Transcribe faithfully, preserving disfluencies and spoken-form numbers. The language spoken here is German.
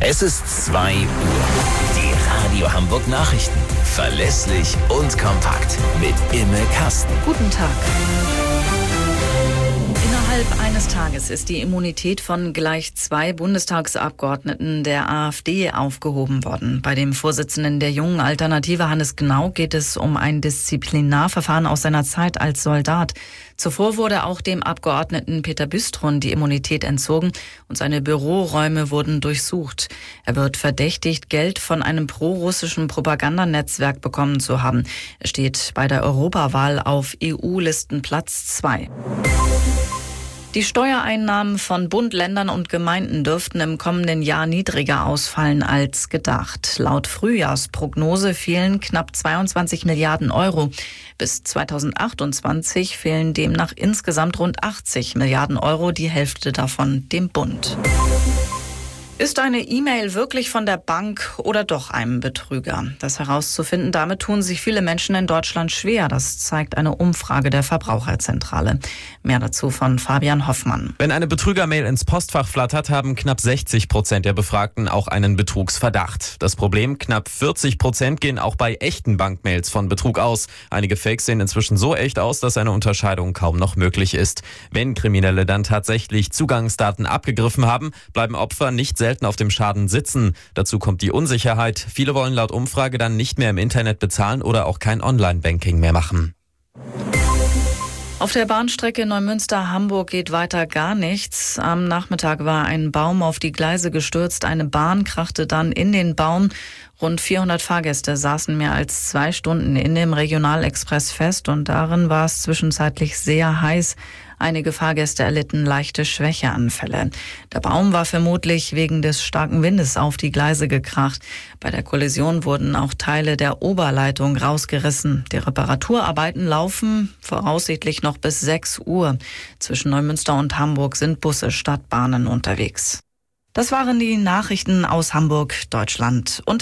Es ist zwei Uhr. Die Radio Hamburg Nachrichten. Verlässlich und kompakt mit Imme Kasten. Guten Tag. Innerhalb eines Tages ist die Immunität von gleich zwei Bundestagsabgeordneten der AfD aufgehoben worden. Bei dem Vorsitzenden der Jungen Alternative, Hannes Gnau, geht es um ein Disziplinarverfahren aus seiner Zeit als Soldat. Zuvor wurde auch dem Abgeordneten Peter Büstrun die Immunität entzogen und seine Büroräume wurden durchsucht. Er wird verdächtigt, Geld von einem prorussischen Propagandanetzwerk bekommen zu haben. Er steht bei der Europawahl auf E U-Listenplatz zwei. Die Steuereinnahmen von Bund, Ländern und Gemeinden dürften im kommenden Jahr niedriger ausfallen als gedacht. Laut Frühjahrsprognose fehlen knapp zweiundzwanzig Milliarden Euro. Bis zweitausendachtundzwanzig fehlen demnach insgesamt rund achtzig Milliarden Euro, die Hälfte davon dem Bund. Ist eine E-Mail wirklich von der Bank oder doch einem Betrüger? Das herauszufinden, damit tun sich viele Menschen in Deutschland schwer. Das zeigt eine Umfrage der Verbraucherzentrale. Mehr dazu von Fabian Hoffmann. Wenn eine Betrügermail ins Postfach flattert, haben knapp sechzig Prozent der Befragten auch einen Betrugsverdacht. Das Problem, knapp vierzig Prozent gehen auch bei echten Bankmails von Betrug aus. Einige Fakes sehen inzwischen so echt aus, dass eine Unterscheidung kaum noch möglich ist. Wenn Kriminelle dann tatsächlich Zugangsdaten abgegriffen haben, bleiben Opfer nicht selten auf dem Schaden sitzen. Dazu kommt die Unsicherheit. Viele wollen laut Umfrage dann nicht mehr im Internet bezahlen oder auch kein Online-Banking mehr machen. Auf der Bahnstrecke Neumünster-Hamburg geht weiter gar nichts. Am Nachmittag war ein Baum auf die Gleise gestürzt. Eine Bahn krachte dann in den Baum. Rund vierhundert Fahrgäste saßen mehr als zwei Stunden in dem Regionalexpress fest und darin war es zwischenzeitlich sehr heiß. Einige Fahrgäste erlitten leichte Schwächeanfälle. Der Baum war vermutlich wegen des starken Windes auf die Gleise gekracht. Bei der Kollision wurden auch Teile der Oberleitung rausgerissen. Die Reparaturarbeiten laufen voraussichtlich noch bis sechs Uhr. Zwischen Neumünster und Hamburg sind Busse, Stadtbahnen unterwegs. Das waren die Nachrichten aus Hamburg, Deutschland und